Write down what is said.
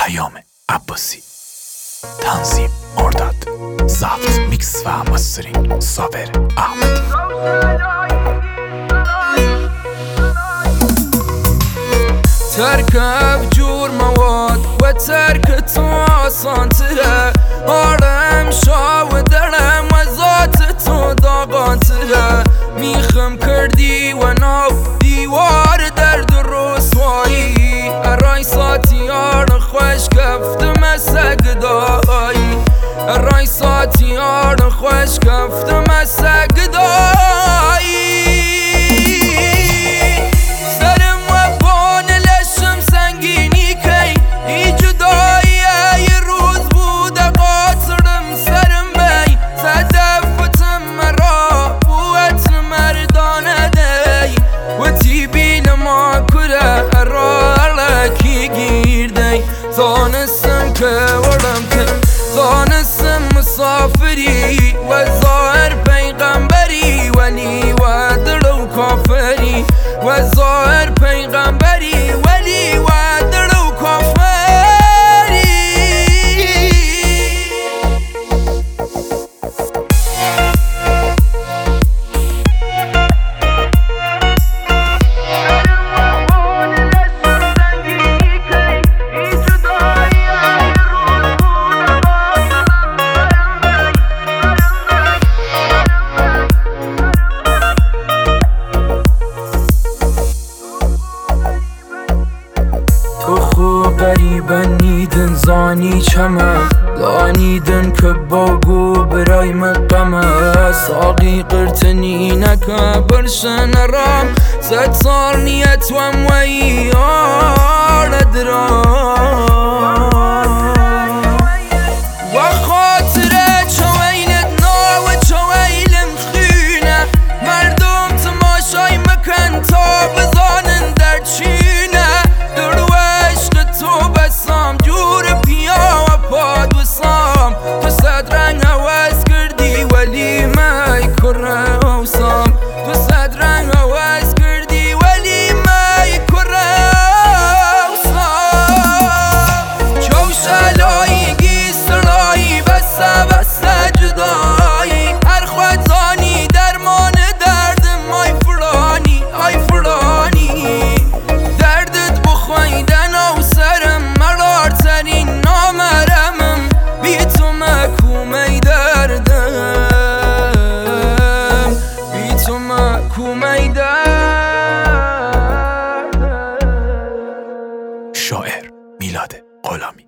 پیام عباسی، تنظیم مرداد، ضبط میکس و مسترینگ صابر احمدی. تركب جور مواد وترك تواسان ترى هارم شاو درم وزات تو داغان ترى میخم کردی و ناو دیوار درد رسوایی ارای ساتیار خوش کفت مسک دایی ارای ساتیار خوش کفت مسک دایی زانستم که ورم که زانستم مسافری و ظاهر پیغمبری ولی و دلو کافری و ظاهر پیغمبری ولی و دلو کافری. غریبا نیدن زانی چمه دانیدن که باگو برای مقامه ساقی قرتنی نکه برشن رام ست سال نیت و موی آرد رام و خاطره چویلت نا و چویلم خینه مردم تماشای مکن تا بزانن در چینه شاعر میلاد غلامی.